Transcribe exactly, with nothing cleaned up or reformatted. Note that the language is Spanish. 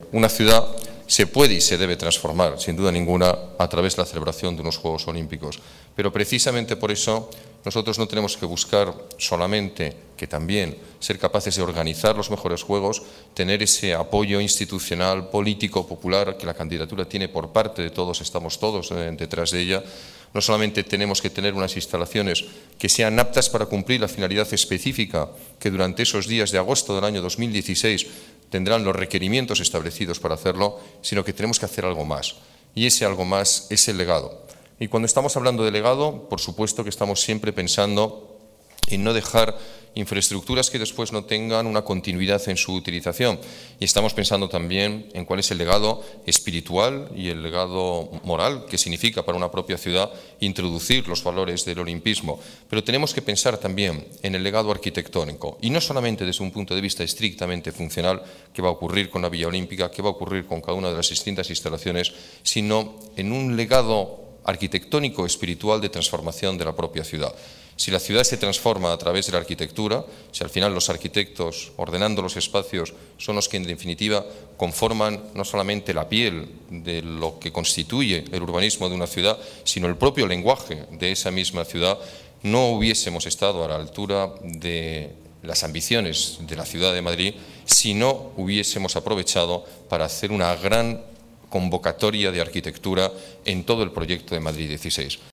Una ciudad se puede y se debe transformar, sin duda ninguna, a través de la celebración de unos Juegos Olímpicos. Pero precisamente por eso nosotros no tenemos que buscar solamente que también ser capaces de organizar los mejores Juegos, tener ese apoyo institucional, político, popular, que la candidatura tiene por parte de todos, estamos todos eh, detrás de ella. No solamente tenemos que tener unas instalaciones que sean aptas para cumplir la finalidad específica que durante esos días de agosto del año dos mil dieciséis tendrán los requerimientos establecidos para hacerlo, sino que tenemos que hacer algo más. Y ese algo más es el legado. Y cuando estamos hablando de legado, por supuesto que estamos siempre pensando en no dejar infraestructuras que después no tengan una continuidad en su utilización. Y estamos pensando también en cuál es el legado espiritual y el legado moral que significa para una propia ciudad introducir los valores del olimpismo. Pero tenemos que pensar también en el legado arquitectónico, y no solamente desde un punto de vista estrictamente funcional, qué va a ocurrir con la Villa Olímpica, qué va a ocurrir con cada una de las distintas instalaciones, sino en un legado arquitectónico espiritual de transformación de la propia ciudad. Si la ciudad se transforma a través de la arquitectura, si al final los arquitectos, ordenando los espacios, son los que en definitiva conforman no solamente la piel de lo que constituye el urbanismo de una ciudad, sino el propio lenguaje de esa misma ciudad, no hubiésemos estado a la altura de las ambiciones de la ciudad de Madrid si no hubiésemos aprovechado para hacer una gran convocatoria de arquitectura en todo el proyecto de Madrid dieciséis.